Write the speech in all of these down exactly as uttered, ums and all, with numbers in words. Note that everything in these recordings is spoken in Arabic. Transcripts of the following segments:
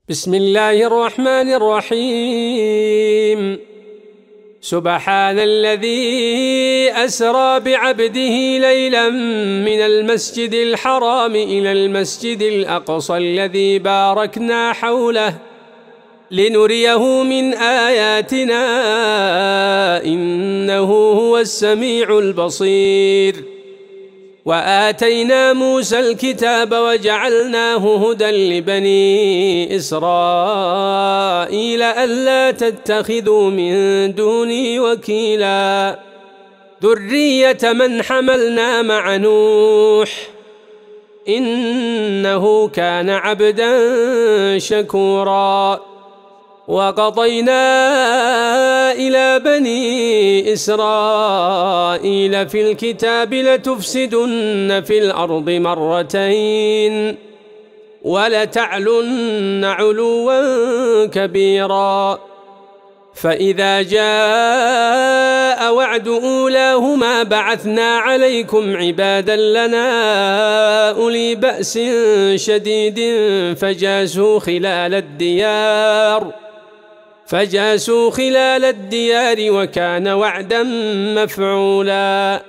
بسم الله الرحمن الرحيم. سبحان الذي أسرى بعبده ليلا من المسجد الحرام إلى المسجد الأقصى الذي باركنا حوله لنريه من آياتنا إنه هو السميع البصير. وآتينا موسى الكتاب وجعلناه هدى لبني إسرائيل ألا تتخذوا من دوني وكيلا ذرية من حملنا مع نوح إنه كان عبدا شكورا. وقضينا إلى بني إسرائيل في الكتاب لتفسدن في الأرض مرتين ولتعلن علوا كبيرا. فإذا جاء وعد أولاهما بعثنا عليكم عبادا لنا أولي بأس شديد فجاسوا خلال الديار فجاسوا خلال الديار وكان وعدا مفعولا.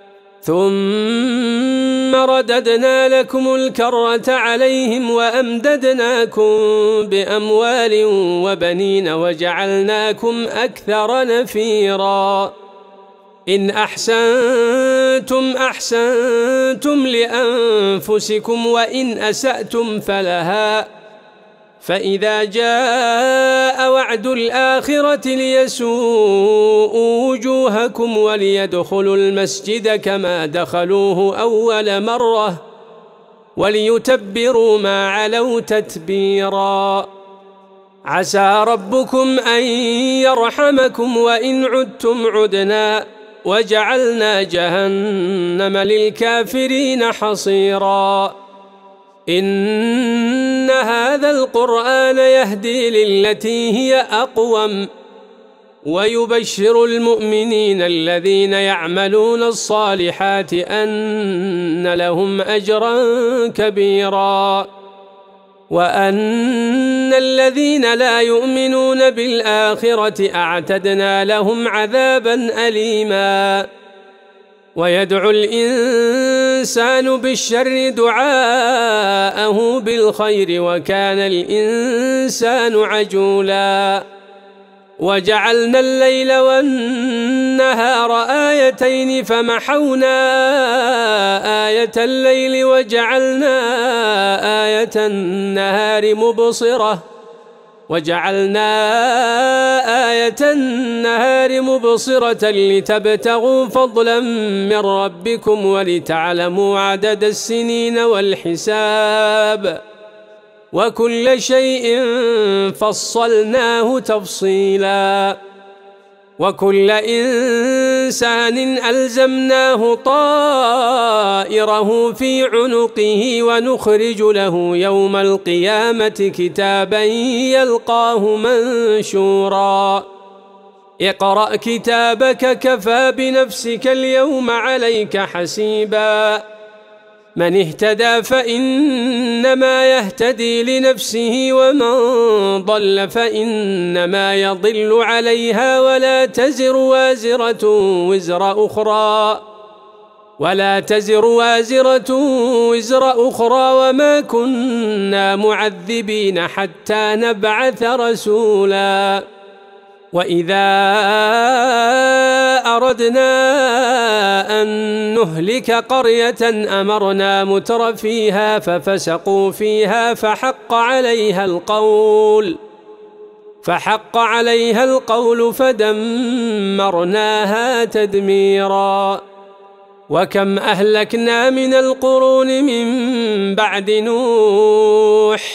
ثم رددنا لكم الكرة عليهم وأمددناكم بأموال وبنين وجعلناكم أكثر نفيرا. إن أحسنتم أحسنتم لأنفسكم وإن أسأتم فلها. فإذا جاء وعد الآخرة ليسوءوا وجوهكم وليدخلوا المسجد كما دخلوه أول مرة وليتبروا ما علوا تتبيرا. عسى ربكم أن يرحمكم وإن عدتم عدنا وجعلنا جهنم للكافرين حصيرا. إن هذا القرآن يهدي للتي هي أقوم ويبشر المؤمنين الذين يعملون الصالحات أن لهم أجرا كبيرا وأن الذين لا يؤمنون بالآخرة أعتدنا لهم عذابا أليما. ويدعو الإنسان بالشر دعاءه بالخير وكان الإنسان عجولا. وجعلنا الليل والنهار آيتين فمحونا آية الليل وجعلنا آية النهار مبصرة وجعلنا آية النهار مبصرة لتبتغوا فضلا من ربكم ولتعلموا عدد السنين والحساب وكل شيء فصلناه تفصيلا. وكل إنسان ألزمناه طائره في عنقه ونخرج له يوم القيامة كتابا يلقاه منشورا. اقرأ كتابك كفى بنفسك اليوم عليك حسيبا. من اهتدى فإنما يهتدي لنفسه ومن ضل فإنما يضل عليها ولا تزر وازرة وزر أخرى ولا تزر وازرة وزر أخرى وما كنا معذبين حتى نبعث رسولا. وإذا أردنا أن نهلك قرية أمرنا متر فيها ففسقوا فيها فحق عليها القول فحق عليها القول فدمرناها تدميرا. وكم أهلكنا من القرون من بعد نوح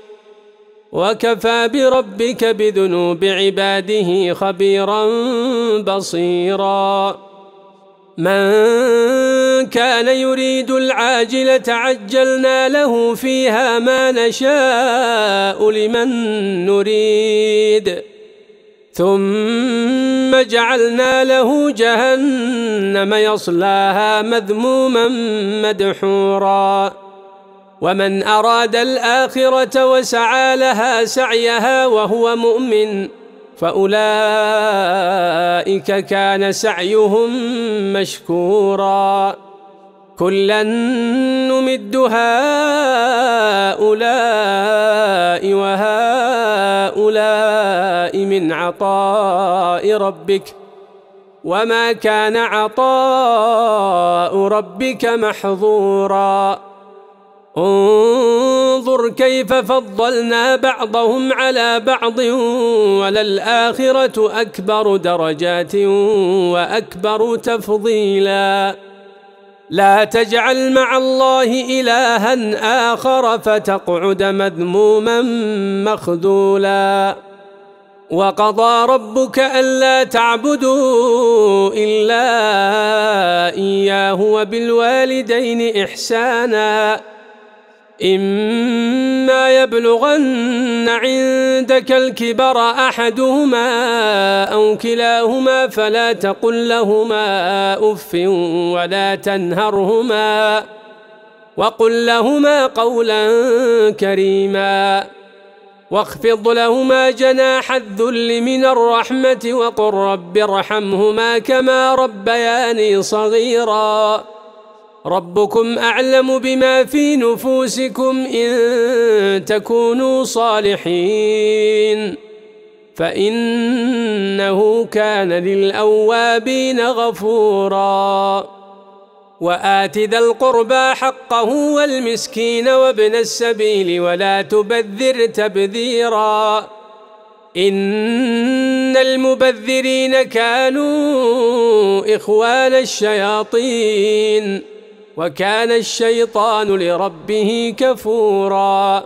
وكفى بربك بذنوب عباده خبيرا بصيرا. من كان يريد العاجلة عجلنا له فيها ما نشاء لمن نريد ثم جعلنا له جهنم يصلاها مذموما مدحورا ومن أراد الآخرة وسعى لها سعيها وهو مؤمن فأولئك كان سعيهم مشكورا كلا نمد هؤلاء وهؤلاء من عطاء ربك وما كان عطاء ربك محظورا انظر كيف فضلنا بعضهم على بعض وللآخرة أكبر درجات وأكبر تفضيلا لا تجعل مع الله إلها آخر فتقعد مذموما مخذولا وقضى ربك ألا تعبدوا إلا إياه وبالوالدين إحسانا إما يبلغن عندك الكبر أحدهما أو كلاهما فلا تقل لهما أف ولا تنهرهما وقل لهما قولا كريما واخفض لهما جناح الذل من الرحمة وقل رب ارحمهما كما ربياني صغيرا ربكم أعلم بما في نفوسكم إن تكونوا صالحين فإنه كان للأوابين غفورا وآت ذا القربى حقه والمسكين وابن السبيل ولا تبذر تبذيرا إن المبذرين كانوا إخوان الشياطين وكان الشيطان لربه كفورا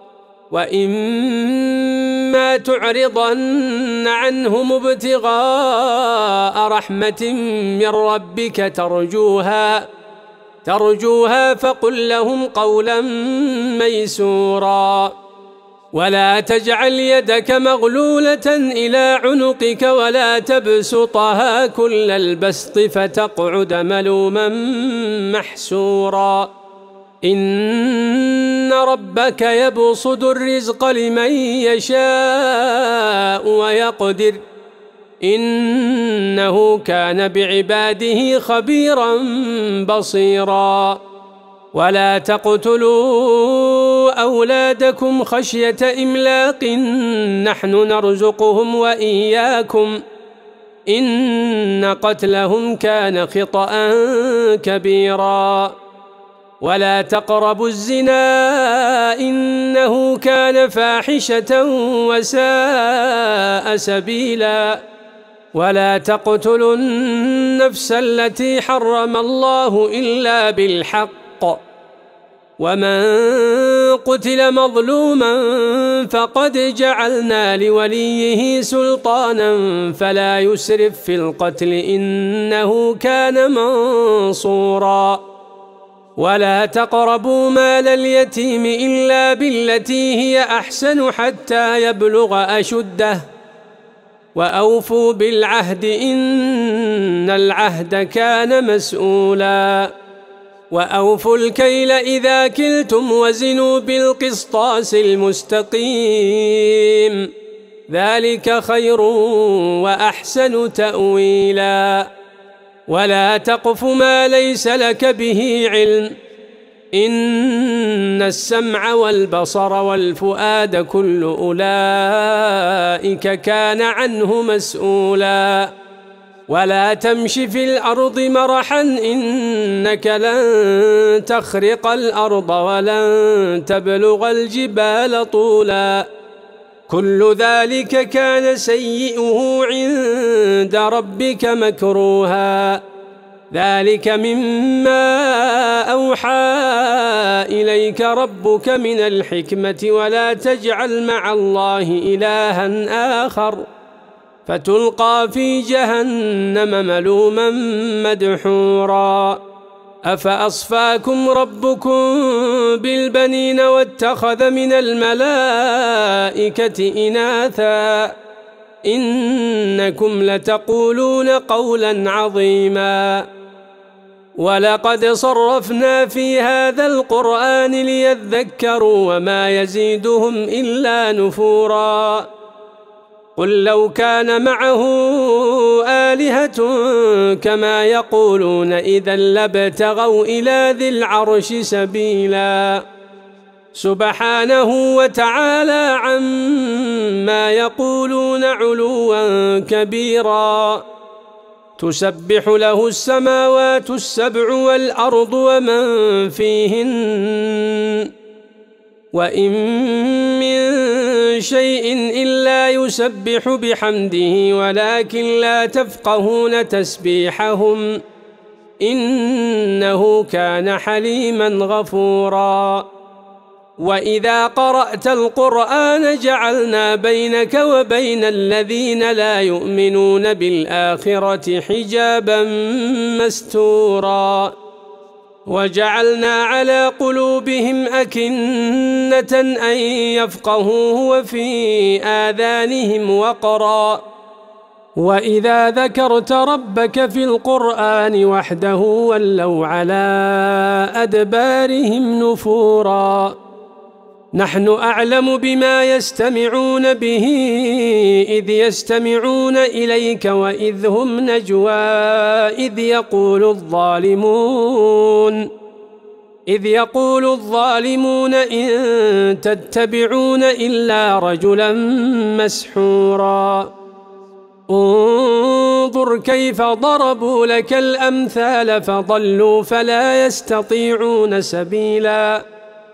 وإما تعرضن عنهم ابتغاء رحمة من ربك ترجوها ترجوها فقل لهم قولا ميسورا ولا تجعل يدك مغلولة إلى عنقك ولا تبسطها كل البسط فتقعد ملوما محسورا إن ربك يبسط الرزق لمن يشاء ويقدر إنه كان بعباده خبيرا بصيرا ولا تقتلوا أولادكم خشية إملاق نحن نرزقهم وإياكم إن قتلهم كان خطأ كبيرا ولا تقربوا الزنا إنه كان فاحشة وساء سبيلا ولا تقتلوا النفس التي حرم الله إلا بالحق ومن قتل مظلوما فقد جعلنا لوليه سلطانا فلا يسرف في القتل إنه كان منصورا ولا تقربوا مال اليتيم إلا بالتي هي أحسن حتى يبلغ أشده وأوفوا بالعهد إن العهد كان مسؤولا وأوفوا الكيل إذا كلتم وزنوا بالقسطاس المستقيم ذلك خير وأحسن تأويلا ولا تقف ما ليس لك به علم إن السمع والبصر والفؤاد كل أولئك كان عنه مسؤولا ولا تمش في الأرض مرحا إنك لن تخرق الأرض ولن تبلغ الجبال طولا كل ذلك كان سيئه عند ربك مكروها ذلك مما أوحى إليك ربك من الحكمة ولا تجعل مع الله إلها آخر فتلقى في جهنم ملوما مدحورا أفأصفاكم ربكم بالبنين واتخذ من الملائكة إناثا إنكم لتقولون قولا عظيما ولقد صرفنا في هذا القرآن ليذكروا وما يزيدهم إلا نفورا قل لو كان معه آلهة كما يقولون إذا لابتغوا إلى ذي العرش سبيلا سبحانه وتعالى عما يقولون علوا كبيرا تسبح له السماوات السبع والأرض ومن فيهن وإن من شيء إلا يسبح بحمده ولكن لا تفقهون تسبيحهم إنه كان حليما غفورا وإذا قرأت القرآن جعلنا بينك وبين الذين لا يؤمنون بالآخرة حجابا مستورا وجعلنا على قلوبهم أكنة أن يفقهوه وفي آذانهم وقرا وإذا ذكرت ربك في القرآن وحده ولوا على أدبارهم نفورا نحن أعلم بما يستمعون به إذ يستمعون إليك وإذ هم نجوى إذ يقول الظالمون إذ يقول الظالمون إن تتبعون إلا رجلا مسحورا انظر كيف ضربوا لك الأمثال فضلوا فلا يستطيعون سبيلا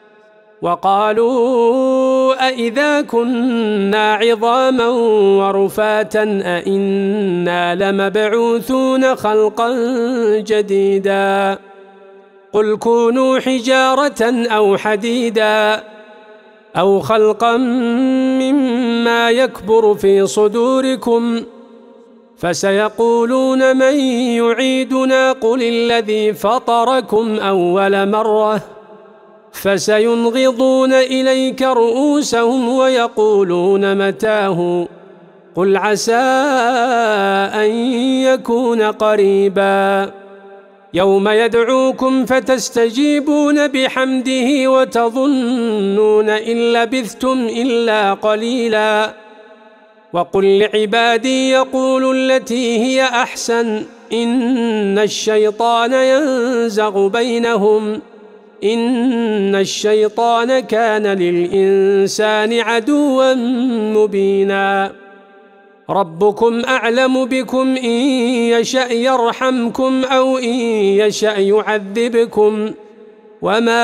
وقالوا أئذا كنا عظاما ورفاتا أئنا لمبعوثون خلقا جديدا قل كونوا حجارة أو حديدا أو خلقا مما يكبر في صدوركم فسيقولون من يعيدنا قل الذي فطركم أول مرة فسينغضون إليك رؤوسهم ويقولون متاه قل عسى أن يكون قريبا يوم يدعوكم فتستجيبون بحمده وتظنون إن لبثتم إلا قليلا وقل لعبادي يقولوا التي هي أحسن إن الشيطان ينزغ بينهم إن الشيطان كان للإنسان عدوا مبينا ربكم أعلم بكم إن يشأ يرحمكم أو إن يشأ يعذبكم وما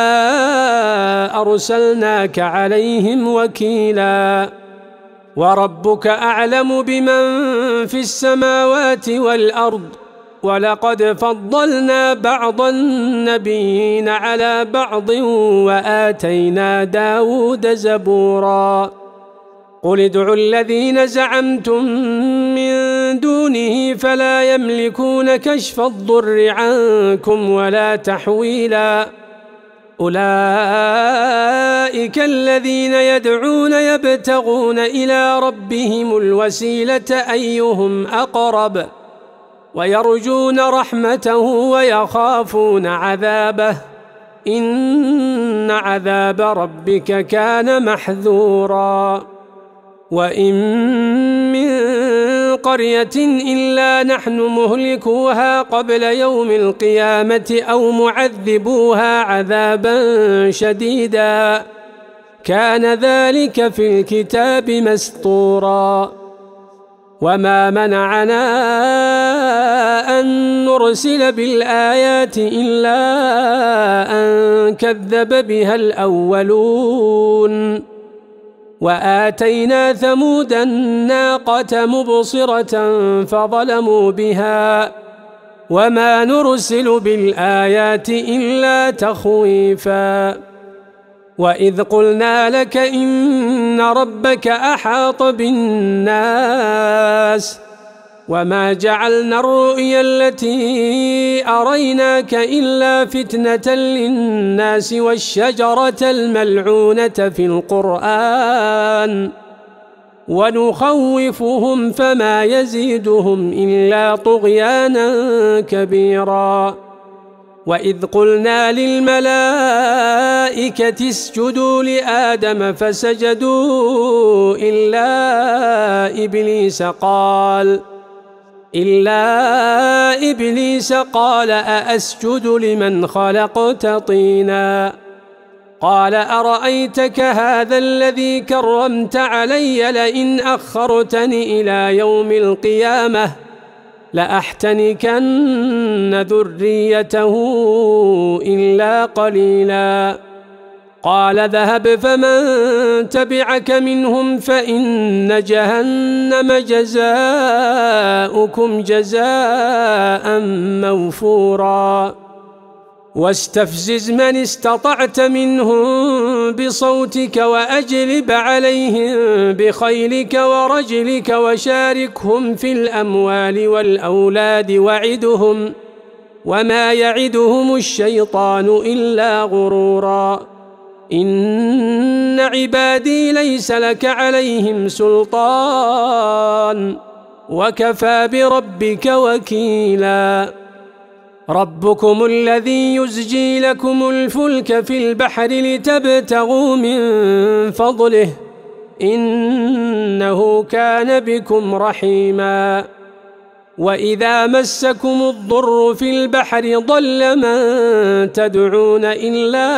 أرسلناك عليهم وكيلا وربك أعلم بمن في السماوات والأرض ولقد فضلنا بعض النبيين على بعض وآتينا داود زبورا قل ادعوا الذين زعمتم من دونه فلا يملكون كشف الضر عنكم ولا تحويلا أولئك الذين يدعون يبتغون إلى ربهم الوسيلة أيهم أقرب ويرجون رحمته ويخافون عذابه إن عذاب ربك كان محذورا وإن من قرية إلا نحن مهلكوها قبل يوم القيامة أو معذبوها عذابا شديدا كان ذلك في الكتاب مسطورا وما منعنا أن نرسل بالآيات إلا أن كذب بها الأولون وآتينا ثمود الناقة مبصرة فظلموا بها وما نرسل بالآيات إلا تخويفا وإذ قلنا لك إن ربك أحاط بالناس وما جعلنا الرؤيا التي أريناك إلا فتنة للناس والشجرة الملعونة في القرآن ونخوفهم فما يزيدهم إلا طغيانا كبيرا وإذ قلنا للملائكة اسجدوا لآدم فسجدوا إلا إبليس قال إلا إبليس قال أأسجد لمن خلقت طينا قال أرأيتك هذا الذي كرمت علي لئن أخرتني إلى يوم القيامة لأحتنكن ذريته إلا قليلا قال ذهب فمن تبعك منهم فإن جهنم جزاؤكم جزاء موفورا واستفزز من استطعت منهم بصوتك وأجلب عليهم بخيلك ورجلك وشاركهم في الأموال والأولاد وعدهم وما يعدهم الشيطان إلا غرورا إن عبادي ليس لك عليهم سلطان وكفى بربك وكيلا ربكم الذي يزجي لكم الفلك في البحر لتبتغوا من فضله إنه كان بكم رحيما وإذا مسكم الضر في البحر ضل من تدعون إلا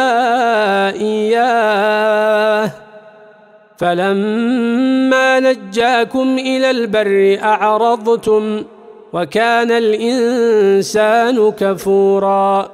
إياه فلما نجاكم إلى البر أعرضتم وكان الإنسان كفورا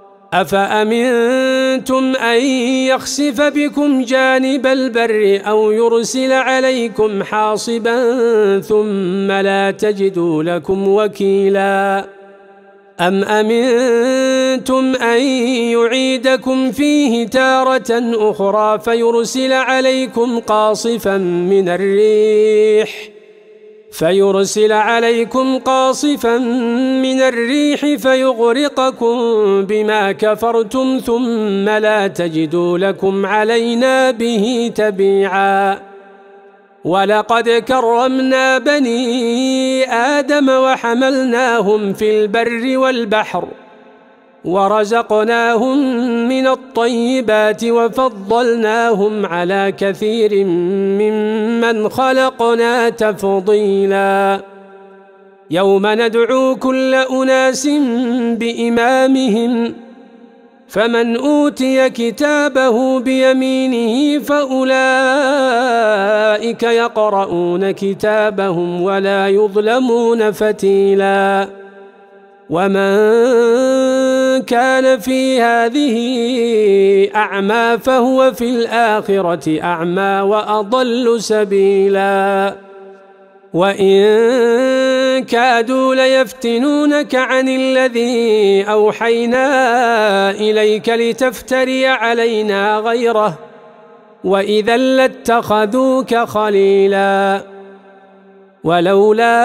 أفأمنتم أن يخسف بكم جانب البر أو يرسل عليكم حاصبا ثم لا تجدوا لكم وكيلا أم أمنتم أن يعيدكم فيه تارة أخرى فيرسل عليكم قاصفا من الريح فيرسل عليكم قاصفا من الريح فيغرقكم بما كفرتم ثم لا تجدوا لكم علينا به تبيعا ولقد كرمنا بني آدم وحملناهم في البر والبحر ورزقناهم من الطيبات وفضلناهم على كثير ممن خلقنا تفضيلا يوم ندعو كل أناس بإمامهم فمن أوتي كتابه بيمينه فأولئك يقرؤون كتابهم ولا يظلمون فتيلا ومن كان في هذه أعمى فهو في الآخرة أعمى وأضل سبيلا وإن كادوا ليفتنونك عن الذي أوحينا إليك لتفتري علينا غيره وإذا لاتخذوك خليلا ولولا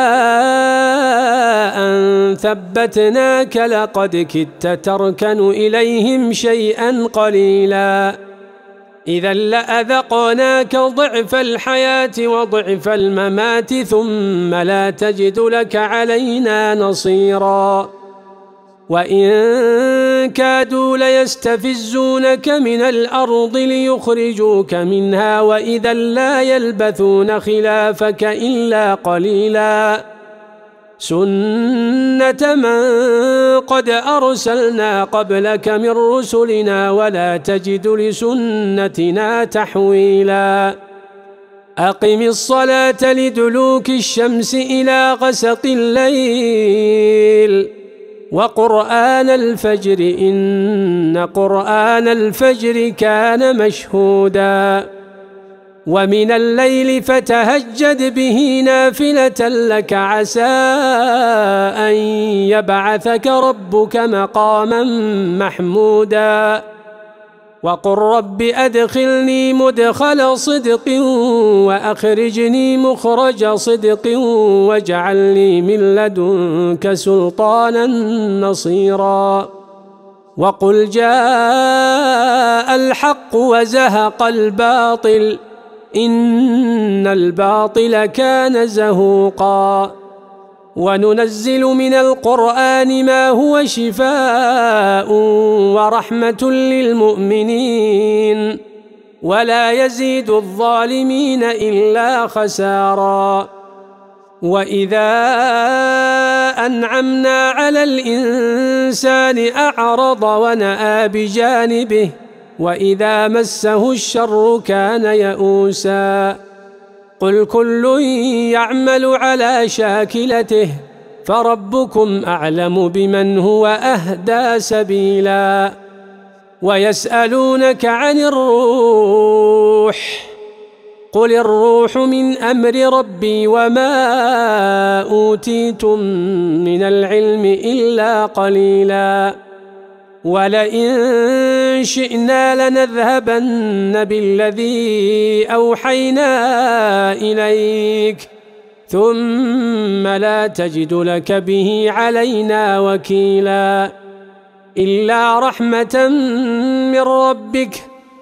أن ثبتناك لقد كدت تركن إليهم شيئا قليلا إذا لأذقناك ضعف الحياة وضعف الممات ثم لا تجد لك علينا نصيرا وإن كادوا ليستفزونك من الأرض ليخرجوك منها وإذا لا يلبثون خلافك إلا قليلا سنة من قد أرسلنا قبلك من رسلنا ولا تجد لسنتنا تحويلا أقم الصلاة لدلوك الشمس إلى غسق الليل وقرآن الفجر إن قرآن الفجر كان مشهودا ومن الليل فتهجد به نافلة لك عسى أن يبعثك ربك مقاما محمودا وقل رب أدخلني مدخل صدق وأخرجني مخرج صدق واجعلني من لدنك سلطانا نصيرا وقل جاء الحق وزهق الباطل إن الباطل كان زهوقا وننزل من القرآن ما هو شفاء ورحمة للمؤمنين ولا يزيد الظالمين إلا خسارا. وإذا أنعمنا على الإنسان أعرض ونأى بجانبه وإذا مسه الشر كان يئوسا. قل كل يعمل على شاكلته فربكم أعلم بمن هو أهدى سبيلا. ويسألونك عن الروح قل الروح من أمر ربي وما أوتيتم من العلم إلا قليلا. ولئن شئنا لنذهبن بالذي أوحينا إليك ثم لا تجد لك به علينا وكيلا. إلا رحمة من ربك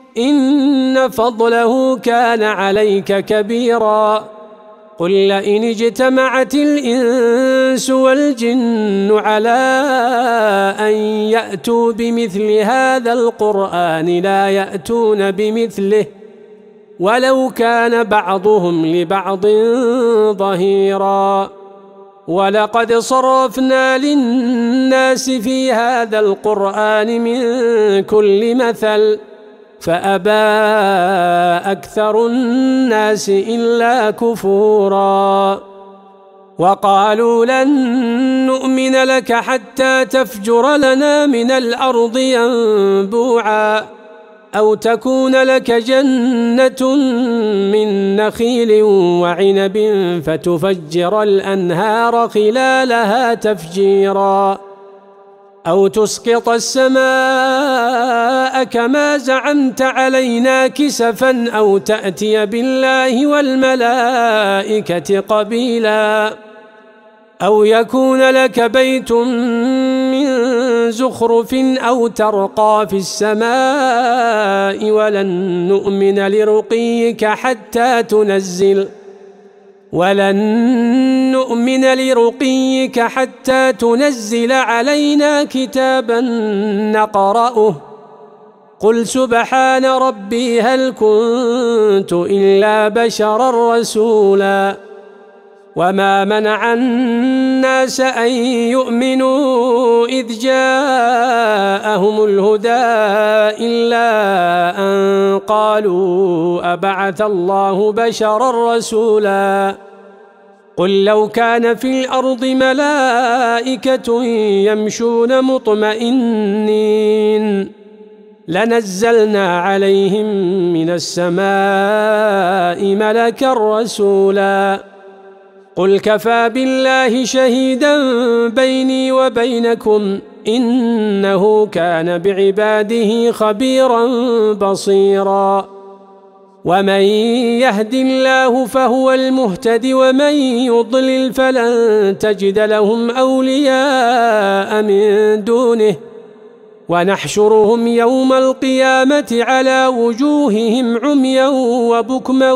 إن فضله كان عليك كبيرا. قل لئن اجتمعت الإنس والجن على أن يأتوا بمثل هذا القرآن لا يأتون بمثله ولو كان بعضهم لبعض ظهيرا. ولقد صرفنا للناس في هذا القرآن من كل مثل فأبى أكثر الناس إلا كفورا. وقالوا لن نؤمن لك حتى تفجر لنا من الأرض ينبوعا أو تكون لك جنة من نخيل وعنب فتفجر الأنهار خلالها تفجيرا أو تسقط السماء كما زعمت علينا كسفا أو تأتي بالله والملائكة قبيلا أو يكون لك بيت من زخرف أو ترقى في السماء ولن نؤمن لرقيك حتى تنزل ولن نؤمن لرقيك حتى تنزل علينا كتابا نقرأه قل سبحان ربي هل كنت إلا بشرا رسولا. وما منع الناس أن يؤمنوا إذ جاءهم الهدى إلا أن قالوا أبعث الله بشرا رسولا. قل لو كان في الأرض ملائكة يمشون مطمئنين لنزلنا عليهم من السماء ملكا رسولا. قل كفى بالله شهيدا بيني وبينكم إنه كان بعباده خبيرا بصيرا. ومن يهد الله فهو المهتد ومن يضلل فلن تجد لهم أولياء من دونه ونحشرهم يوم القيامة على وجوههم عميا وبكما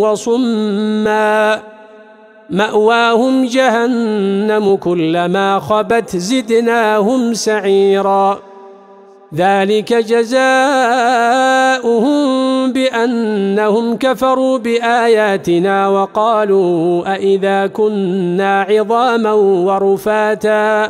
وصما مأواهم جهنم كلما خبت زدناهم سعيرا. ذلك جزاؤهم بأنهم كفروا بآياتنا وقالوا أإذا كنا عظاما ورفاتا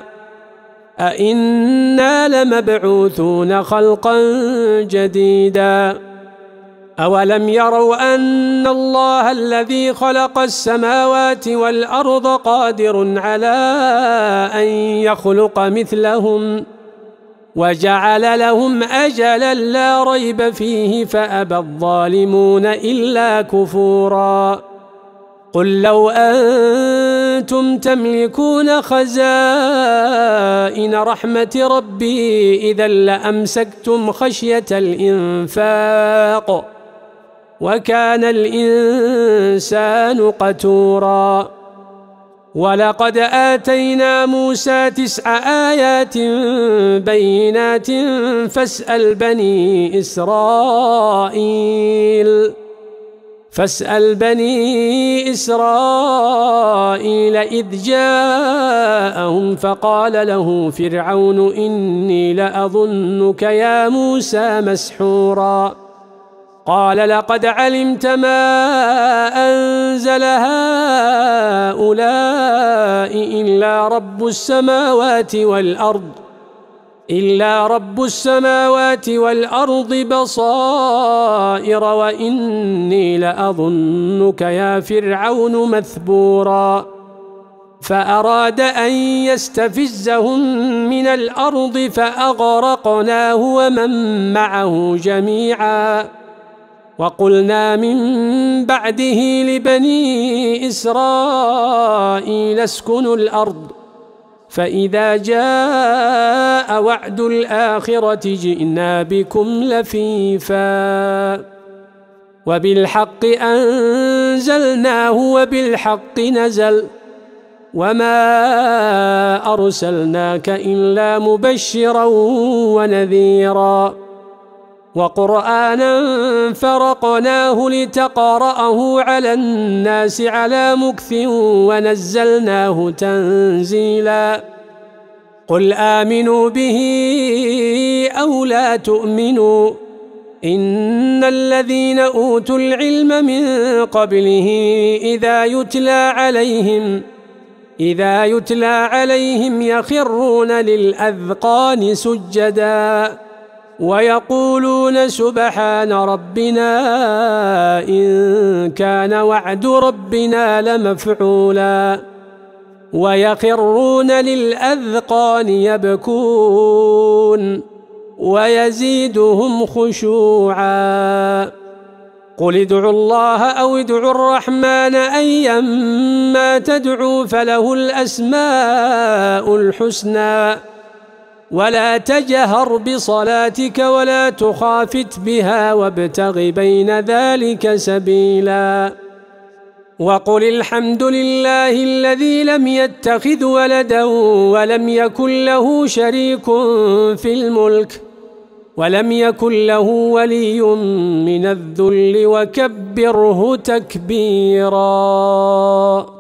أإنا لمبعوثون خلقا جديدا. أولم يروا أن الله الذي خلق السماوات والأرض قادر على أن يخلق مثلهم وجعل لهم أجلا لا ريب فيه فأبى الظالمون إلا كفورا. قل لو أنتم تملكون خزائن رحمة ربي إذا لأمسكتم خشية الإنفاق وكان الإنسان قتورا. ولقد آتينا موسى تسع آيات بينات فاسأل بني إسرائيل فاسأل بني إسرائيل إذ جاءهم فقال له فرعون إني لأظنك يا موسى مسحورا قال لقد علمت ما أنزل هؤلاء إلا رب السماوات والأرض إلا رب السماوات والأرض بصائر وإني لأظنك يا فرعون مثبورا فأراد أن يستفزهم من الأرض فأغرقناه ومن معه جميعا وقلنا من بعده لبني إسرائيل اسكنوا الأرض فإذا جاء وعد الآخرة جئنا بكم لفيفا وبالحق أنزلناه وبالحق نزل وما أرسلناك إلا مبشرا ونذيرا وقرآنا فرقناه لتقرأه على الناس على مكث ونزلناه تنزيلا قل آمنوا به أو لا تؤمنوا إن الذين أوتوا العلم من قبله إذا يتلى عليهم إذا يتلى عليهم يخرون للأذقان سجدا ويقولون سبحان ربنا إن كان وعد ربنا لمفعولا ويخرون للأذقان يبكون ويزيدهم خشوعا قل ادعوا الله أو ادعوا الرحمن أيما تدعوا فله الأسماء الحسنى ولا تجهر بصلاتك ولا تخافت بها وابتغ بين ذلك سبيلا وقل الحمد لله الذي لم يتخذ ولدا ولم يكن له شريك في الملك ولم يكن له ولي من الذل وكبره تكبيرا.